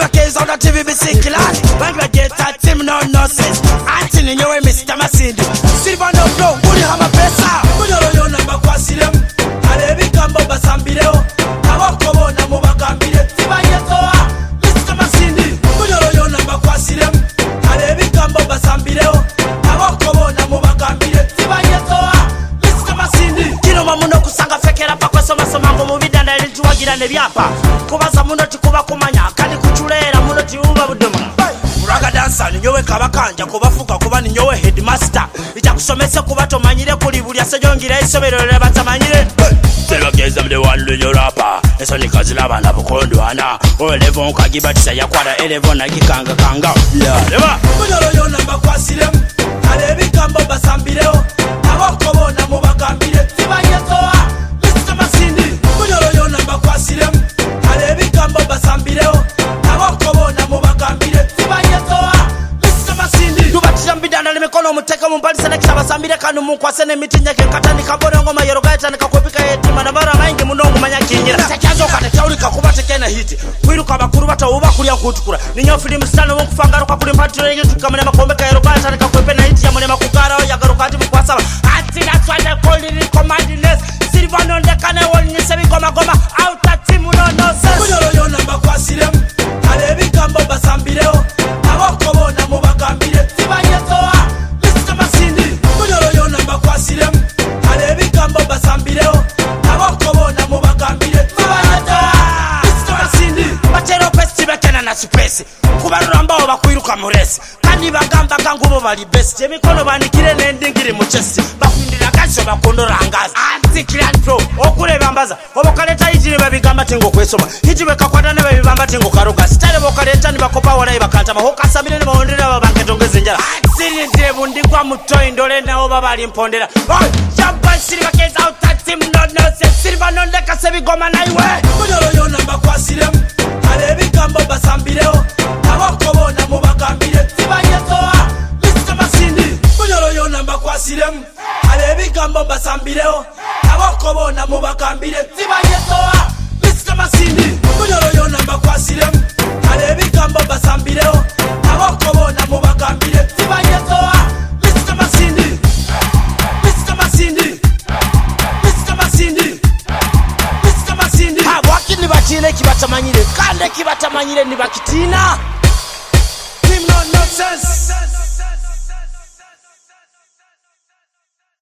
Silver K's on the TVBC class. When you get that team no nonsense. Anthony nyowe Mr. Masindi. Silver no flow, uri hama pesa. Kunyoro yo namba kwa silem. Alebi kambo basambireo. Awako na mubagambire. Tibanye toa Mr. Masindi. Kunyoro yo namba kwa silem. Alebi kambo basambireo. Awako na mubagambire. Tibanye toa Mr. Masindi. Kino mamuno kusanga fekera pakwe soma ngo mubidanda elituwagira ne byapa. Kubaza muno tikuba kumanya kandi kuchulera muno tiuba budema. Muraga dansa ninyowe kabakanja kubafuka kuba ninyowe headmaster. Ija kusomesa kuba tomanyire kuli buli asejongira isomero lebatamanyire. Sebageza mde wandu nyorapa. Eso nikazila bana bukondo ana. Olevo nkagibatisa yakwara elevo na gikanga kanga. Leba. Kunyoro yo namba kwa silem. Alebi kambo basambireo. Awako na mubagambire. Tibanye toa Mr. Masindi. Kunyoro yo namba kwa silem. Alebi kambo basambireo. Awako na mubagambire. Tibanye toa Mr. Masindi. Tubatira mbidana limikono muteka mumbali sana kisha basambire kanu munkwase ne miti nyake katani kabore ngoma yerogaita nikakwepika yetima na mara maingi munongo manyakinyira. Sakyazo kata kaulika kubateke na hiti. Kwiruka bakuru batawuba kulya kutukura. Ninyo film stano mukufangaro kwa kuli mpatiro yetu tukamene makombe ka yerogaita nikakwepe na hiti ya mune makugara yagaruka ati mukwasaba. Ati that's why they call it commandiness. Silver non de kane woni sebi goma goma out a team no nonsense. Kunyoro yo namba kwa silem. Alebi kambo basambireo. Awako na mubagambire. Tibanye toa Mr. Masindi. Kunyoro yo namba kwa silem. Alebi kambo basambireo. Awako na mubagambire. Tibanye toa Mr. Masindi. Bachero pesti bekena na supesi. Kubarura ambao bakwiruka muresi. Kandi bagamba kangubo bali best. Emikono banikire nendingire mu chest. Bakwindira kacho bakondora angaza. Anti clan pro okuleba ambaza. Obokaleta yijire babigamba tingo kwesoma. Hijiwe kakwata ne babigamba tingo karuka. Style bokaleta ni bakopa wala ibakata. Mahoka sabire ne baondera babanke tongeze njala. Siri ndebu ndikwa mutoi ndole na oba bali mpondera. Champa Silver K's out that team no nonsense. Silver non deka sebi goma na iwe. Kunyoro yo namba kwa silem. Alebi kambo basambireo. Awako na mubagambire. Tibanye toa Mr. Masindi. Kunyoro yo namba kwa silem. Alebi kambo basambireo. Awako na mubagambire. Tibanye toa Mr. Masindi. Kunyoro yo namba kwa silem. Alebi kambo basambireo. Awako na mubagambire. Tibanye toa Mr. Masindi. Mr. Masindi. Mr. Masindi. Mr. Masindi. Ha wakini batile kibatamanyire. Kande kibatamanyire ni bakitina. Team no nonsense.